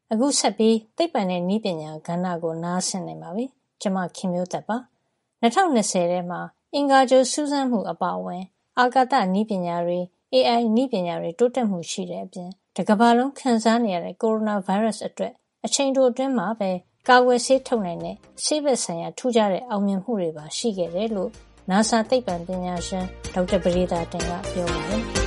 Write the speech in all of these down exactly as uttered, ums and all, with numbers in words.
အခုဆက်ပြီးသိပ္ပံနဲ့နည်းပညာကဏ္ဍကိုနားဆင်နေပါပြီ။ကျွန်မခင်မျိုးသက်ပါ။၂၀၂၀ထဲမှာအင်္ဂါဂြိုဟ်စူးစမ်းမှုအပါအဝင်အာကာသနည်းပညာတွေ A I နည်းပညာတွေတိုးတက်မှုရှိတဲ့အပြင်တကမ္ဘာလုံးခံစားနေရတဲ့ကိုရိုနာဗိုင်းရပ်စ်အတွက်အချိန်တိုအတွင်းမှာပဲကာကွယ်ဆေးထုတ်နိုင်တဲ့ဆေးဘက်ဆိုင်ရာထူးခြားတဲ့အောင်မြင်မှုတွေပါရှိခဲ့တယ်လို့ နာဆာ သိပ္ပံပညာရှင်ဒေါက်တာပဒေသာတင်ကပြောပါတယ်။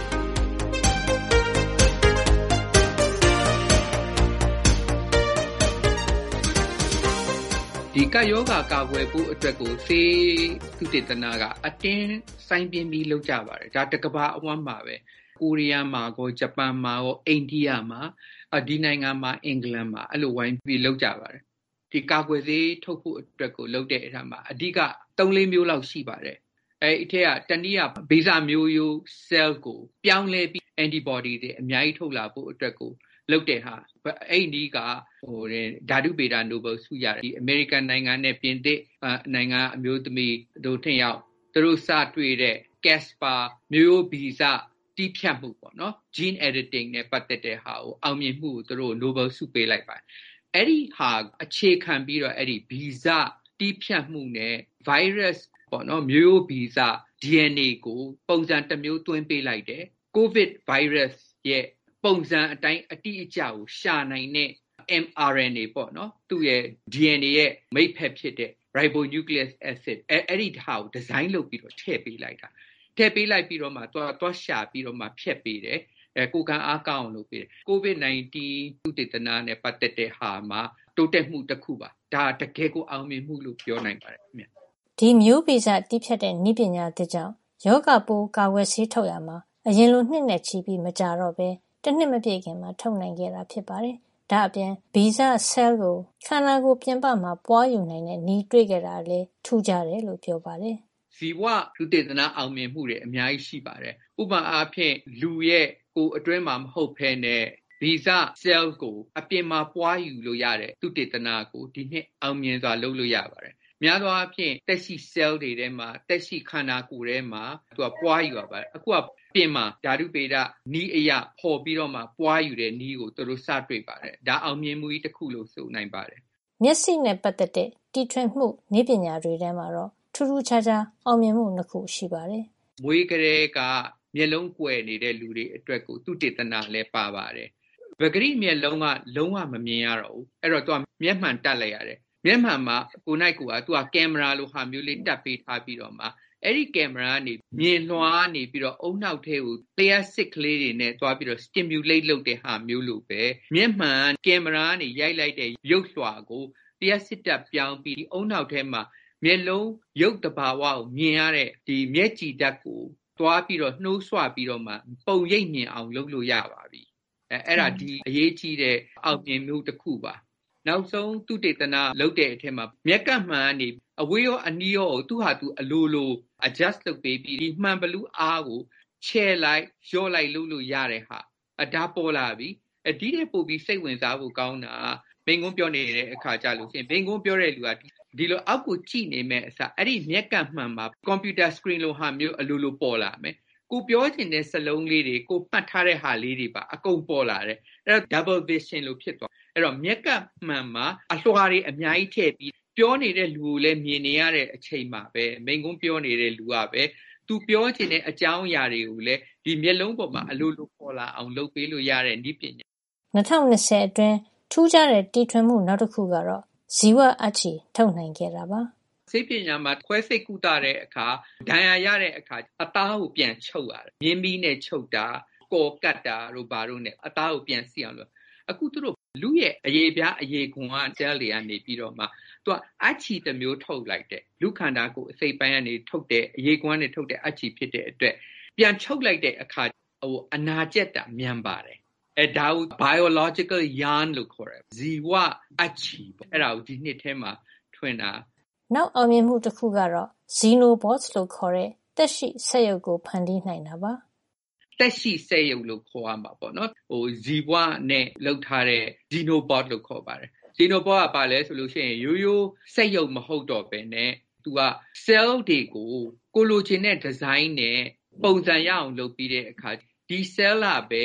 ဒီကပ်ရောဂါကာကွယ်ဖို့အတွက်ကိုဆေးသုတေသနကအတင်းစိုင်းပြင်းပြီးလုပ်ကြပါတယ်။ဒါတကမ္ဘာအဝန်းမှာပဲကိုရီးယားမှာကောဂျပန်မှာကောအိန္ဒိယမှာဒီနိုင်ငံမှာအင်္ဂလန်မှာအဲ့လိုဝိုင်းပြီးလုပ်ကြပါတယ်။ဒီကာကွယ်ဆေးထုတ်ဖို့အတွက်ကိုလုပ်တဲ့အခါမှာအဓိကသုံးလေးမျိုးလောက်ရှိပါတယ်။အဲ့ဒီထက်ကတနည်းကဗီဇမျိုးရိုး cell ကိုပြောင်းလဲပြီး antibody တွေအများကြီးထုတ်လာဖို့အတွက်ကိုလုပ်တဲ့ဟာအဲ့ဒီကဟိုဓာတုဗေဒနိုဘယ်ဆုရတယ်ဒီအမေရိကန်နိုင်ငံနဲ့ပြင်သစ်နိုင်ငံအမျိုးသမီးတို့ထင်ရောက်သူတို့စတွေ့တဲ့ Caspar မျိုးဗီဇတီးဖြတ်မှုပေါ့နော် gene editing နဲ့ပတ်သက်တဲ့ဟာကိုအောင်မြင်မှုကိုသူတို့နိုဘယ်ဆုပေးလိုက်ပါတယ်အဲ့ဒီဟာအခြေခံပြီးတော့အဲ့ဒီဗီဇတီးဖြတ်မှုနဲ့ virus ပေါ့နော်မျိုးဗီဇ D N A ကိုပုံစံတစ်မျိုးသွင်းပေးလိုက်တယ် COVID virus ရဲ့ပုံစံအတိုင်းအတိအကျကိုရှာနိုင်တဲ့ M R N A ပေါ့နော်သူ့ရဲ့ D N A ရဲ့မိတ်ဖက်ဖြစ်တဲ့ ribonucleic acid အဲ့အဲ့ဒီဟာကိုဒီဇိုင်းလုပ်ပြီးတော့ထည့်ပေးလိုက်တာထည့်ပေးလိုက်ပြီးတော့မှသွားသွားရှာပြီးတော့မှဖြတ်ပေးတယ်အဲကိုကံအားကောင်းအောင်လုပ်ပေးတယ် COVID nineteen သုတေသနနဲ့ပတ်သက်တဲ့ဟာမှာတိုးတက်မှုတစ်ခုပါဒါတကယ်ကိုအောင်မြင်မှုလို့ပြောနိုင်ပါတယ်ခင်ဗျဒီမျိုးဗီဇတီးဖြတ်တဲ့နည်းပညာတစ်ကြောင့်ယောဂပိုးကာကွယ်ဆေးထုတ်ရမှာအရင်လိုနှစ်နဲ့ချီပြီးမကြတော့ပဲတစ်နှစ်မပြည့်ခင်မှာထုတ်နိုင်ခဲ့တာဖြစ်ပါတယ်။ဒါအပြင်ဗီဇ cell ကိုခန္ဓာကိုယ်ပြင်ပမှာပွားယူနိုင်တဲ့နည်းတွေ့ခဲ့တာလည်းထူးခြားတယ်လို့ပြောပါတယ်။ဇီဝသုတေသနအောင်မြင်မှုတွေအများကြီးရှိပါတယ်။ဥပမာအားဖြင့်လူရဲ့ကိုယ်အတွင်းမှာမဟုတ်ဘဲနဲ့ဗီဇ cell ကိုအပြင်မှာပွားယူလို့ရတဲ့သုတေသနကိုဒီနှစ်အောင်မြင်စွာလုပ်လို့ရပါတယ်။များသောအားဖြင့်တက်ရှိ cell တွေထဲမှာတက်ရှိခန္ဓာကိုယ်ထဲမှာသူကပွားယူရပါတယ်။အခုကပြင်မှာဓာတုပေဒနီးအရာပေါ်ပြီးတော့မှပွားယူတဲ့နီးကိုသူတို့စတွေ့ပါတယ်ဒါအောင်မြင်မှုကြီးတစ်ခုလို့ဆိုနိုင်ပါတယ်မျက်စိနဲ့ပတ်သက်တဲ့တီထွင်မှုနည်းပညာတွေထဲမှာတော့ထူးထူးခြားခြားအောင်မြင်မှုနှစ်ခုရှိပါတယ်မွေးကလေးကမျက်လုံးကွယ်နေတဲ့လူတွေအတွက်ကိုသူတေသနာလည်းပါပါတယ်ပဂရိမျက်လုံးကလုံးဝမမြင်ရတော့ဘူးအဲ့တော့သူကမျက်မှန်တက်လိုက်ရတယ်မျက်မှန်မှာကိုနိုင်ကူကသူကကင်မရာလိုဟာမျိုးလေးတက်ပေးထားပြီးတော့မှအဲ့ဒီကင်မရာကနေမြင်လွှာနေပြီးတော့အုံနောက်ထဲကိုလျှက်စစ်ကလေးတွေနဲ့သွားပြီးတော့ stimulate လုပ်တဲ့ဟာမျိုးလိုပဲမျက်မှန်ကင်မရာကနေရိုက်လိုက်တဲ့ရုပ်လွှာကိုလျှက်စစ်တက်ပြောင်းပြီးအုံနောက်ထဲမှာမျက်လုံးရုပ်တဘာဝကိုမြင်ရတဲ့ဒီမျက်ကြည်ဓာတ်ကိုသွားပြီးတော့နှိုးဆွပြီးတော့မှပုံရိပ်မြင်အောင်လုပ်လို့ရပါပြီအဲအဲ့ဒါဒီအရေးကြီးတဲ့အောင်မြင်မှုတစ်ခုပါနောက်ဆုံးသူတေသနာလုပ်တဲ့အထက်မှာမျက်ကမှန်ကနေအဝေးရောအနီးရောကိုသူ့ဟာသူအလိုလို adjust လုပ်ပေးပြီးဒီမှန်ဘလူးအားကိုချဲလိုက်လျှော့လိုက်လုပ်လို့ရတဲ့ဟာအဒါပေါ်လာပြီအဒီတဲ့ပို့ပြီးစိတ်ဝင်စားဖို့ကောင်းတာဘင်ကုန်းပြောနေတဲ့အခါကြလို့ရှိရင်ဘင်ကုန်းပြောတဲ့လူကဒီလိုအောက်ကိုကြည့်နေမဲ့အစားအဲ့ဒီမျက်ကမှန်မှာ computer screen လိုဟာမျိုးအလိုလိုပေါ်လာမယ်ကိုပြောချင်တဲ့စလုံးလေးတွေကိုမှတ်ထားတဲ့ဟာလေးတွေပါအကုန်ပေါ်လာတယ်အဲ့တော့ double vision လို့ဖြစ်သွားအဲ့တော့မျက်ကမှန်မှာအလွှာတွေအများကြီးထည့်ပြီးပြောနေတဲ့လူကိုလည်းမြင်နေရတဲ့အချိန်မှာပဲမိန်ကုန်းပြောနေတဲ့လူကပဲသူပြောချင်တဲ့အကြောင်းအရာတွေကိုလည်းဒီမျက်လုံးပေါ်မှာအလိုလိုပေါ်လာအောင်လုပ်ပေးလို့ရတဲ့နည်းပညာ၂၀၂၀အတွင်းထူးခြားတဲ့တီထွင်မှုနောက်တစ်ခုကတော့ဇီဝအပ်ချီထုတ်နိုင်ခဲ့တာပါစိတ်ပညာမှာခွဲစိတ်ကုသတဲ့အခါဒဏ်ရာရတဲ့အခါအသားကိုပြန်ချုပ်ရတယ်မြင်းမီးနဲ့ချုပ်တာကော်ကတ်တာတို့ဘာတို့နဲ့အသားကိုပြန်စီအောင်လို့အခုသူတို့လူရဲ့အရေးပြားအရေးခွန်က cell တွေကနေပြီးတော့မှသူကအပ်ချီတစ်မျိုးထုတ်လိုက်တဲ့လူခန္ဓာကိုအစိတ်ပိုင်းကနေထုတ်တဲ့အရေးခွန်ကနေထုတ်တဲ့အပ်ချီဖြစ်တဲ့အတွက်ပြန်ချုပ်လိုက်တဲ့အခါဟိုအနာကျက်တာမြန်ပါတယ်အဲဒါကို biological yarn လို့ခေါ်တယ်ဇီဝအပ်ချီပေါ့အဲ့ဒါကိုဒီနှစ်ထဲမှာထွင်တာနောက်အောင်မြင်မှုတစ်ခုကတော့ xenobots လို့ခေါ်တဲ့သက်ရှိစက်ရုပ်ကိုဖန်တီးနိုင်တာပါသက်ရှိစက်ရုပ်လို့ခေါ်ရမှာပေါ့နော်ဟိုဇီဝနဲ့လောက်ထားတဲ့ xenobot လို့ခေါ်ပါတယ် xenobot ကပါလဲဆိုလို့ရှိရင်ရိုးရိုးစက်ရုပ်မဟုတ်တော့ဘဲနဲ့သူက cell တွေကိုကိုလိုချင်တဲ့ design နဲ့ပုံစံရအောင်လုပ်ပြီးတဲ့အခါဒီ cell ကပဲ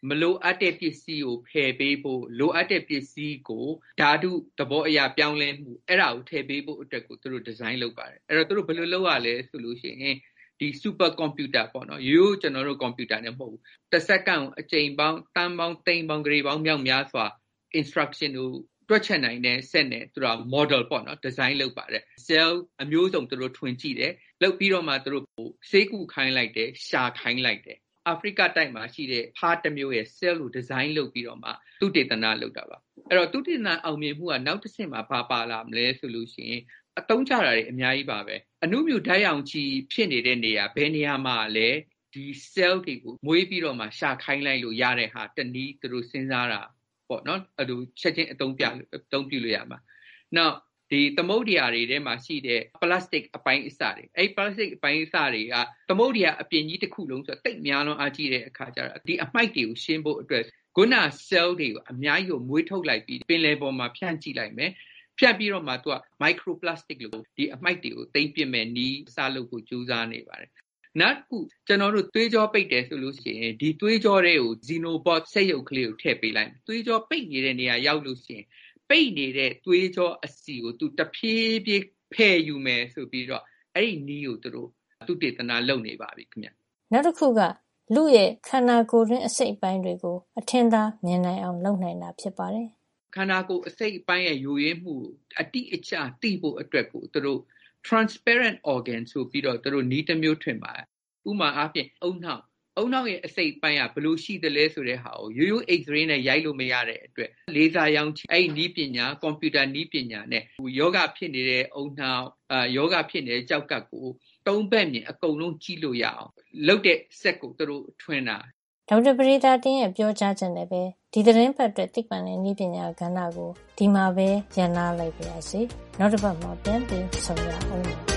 မလိုအပ်တဲ့ပစ္စည်းကိုဖယ်ပေးဖို့လိုအပ်တဲ့ပစ္စည်းကိုဓာတုသဘောအရာပြောင်းလဲမှုအဲ့ဒါကိုထည့်ပေးဖို့အတွက်ကိုသူတို့ဒီဇိုင်းလုပ်ပါတယ်အဲ့တော့သူတို့ဘယ်လိုလုပ်ရလဲဆိုလို့ရှိရင်ဒီ super computer ပေါ့နော်ရိုးကျွန်တော်တို့ computer နဲ့မဟုတ်ဘူးတစ်စက္ကန့်အချိန်ပေါင်းတန်းပေါင်းသိန်းပေါင်းဂရေပေါင်းမြောက်များစွာ instruction ကိုတွက်ချက်နိုင်တဲ့ set နဲ့သူတို့ model ပေါ့နော် design လုပ်ပါတယ် cell အမျိုးစုံသူတို့ထွင်ကြည့်တယ်လုပ်ပြီးတော့မှသူတို့ဆေးကုခိုင်းလိုက်တယ်ရှာခိုင်းလိုက်တယ်အာဖရိကတိုက်မှာရှိတဲ့ဖားတစ်မျိုးရဲ့ cell ကို design လုပ်ပြီးတော့မှသုတေသနလုပ်တာပါအဲ့တော့သုတေသနအောင်မြင်မှုကနောက်တစ်ဆင့်မှာဘာပါလာမလဲဆိုလို့ရှိရင်အသုံးချတာတွေအများကြီးပါပဲအနုမြူဓာတ်ရောင်ခြည်ဖြစ်နေတဲ့နေရာဘယ်နေရာမှာလဲဒီ cell တွေကိုမွေးပြီးတော့မှရှာခိုင်းလိုက်လို့ရတဲ့ဟာတနည်းသူတို့စဉ်းစားတာပေါ့နော်အဲ့လိုချက်ချင်းအသုံးပြအသုံးပြုလို့ရမှာနောက်ဒီသမုဒ္ဒရာတွေထဲမှာရှိတဲ့ plastic အပိုင်းအစတွေအဲ့ plastic အပိုင်းအစတွေကသမုဒ္ဒရာအပြင်ကြီးတစ်ခုလုံးဆိုတိတ်များလွန်အားကြီးတဲ့အခါကျတော့ဒီအမိုက်တွေကိုရှင်းဖို့အတွက်ခုန cell တွေကိုအများကြီးကိုမွေးထုတ်လိုက်ပြီးပင်လယ်ပေါ်မှာဖြန့်ကြည့်လိုက်မယ်ဖြတ်ပြီးတော့မှသူက microplastic လို့ဒီအမိုက်တွေကိုသိမ့်ပစ်မဲ့နီးစလုပ်ဖို့ကြိုးစားနေပါတယ်နောက်တစ်ခုကျွန်တော်တို့သွေးကြောပိတ်တယ်ဆိုလို့ရှိရင်ဒီသွေးကြောတွေကို xenobot စက်ရုပ်ကလေးကိုထည့်ပေးလိုက်သွေးကြောပိတ်နေတဲ့နေရာရောက်လို့ရှိရင်ပိတ်နေတဲ့သွေးကြောအစီကိုသူတဖြည်းဖြည်းဖယ်ယူမယ်ဆိုပြီးတော့အဲ့ဒီနီးကိုသူတို့သုတေသနလုပ်နေပါပြီခင်ဗျနောက်တစ်ခုကလူရဲ့ခန္ဓာကိုယ်တွင်းအစိတ်အပိုင်းတွေကိုအထင်သာမြင်နိုင်အောင်လုပ်နိုင်တာဖြစ်ပါတယ်ခန္ဓာကိုယ်အစိတ်အပိုင်းရဲ့ယိုယွင်းမှုအတိအကျသိဖို့အတွက်ကိုသူတို့ transparent organ ဆိုပြီးတော့သူတို့နီးတစ်မျိုးထွင်ပါတယ်ဥပမာအားဖြင့်အုံနောက်အုံနောက်ရဲ့အစိတ်ပိုင်းကဘယ်လိုရှိသလဲဆိုတဲ့ဟာကိုရိုးရိုး X-ray နဲ့ရိုက်လို့မရတဲ့အတွက်လေဆာရောင်ခြည်အဲ့ဒီနီးပညာကွန်ပျူတာနီးပညာနဲ့ယောဂဖြစ်နေတဲ့အုံနောက်အာယောဂဖြစ်နေတဲ့ကြောက်ကပ်ကိုသုံးဘက်မြင်အကုန်လုံးကြည့်လို့ရအောင်လုပ်တဲ့ set ကိုသူတို့ထွင်တာဒေါက်တာပရိသတ်တင်ရဲ့ပြောကြားချက်နဲ့ပဲဒီသတင်းပတ်အတွက်သိပ္ပံနဲ့နည်းပညာကဏ္ဍကိုဒီမှာပဲရန်နာလိုက်ပါရစေနောက်တစ်ပတ်မှာပြန်ပြီးဆုံရအောင်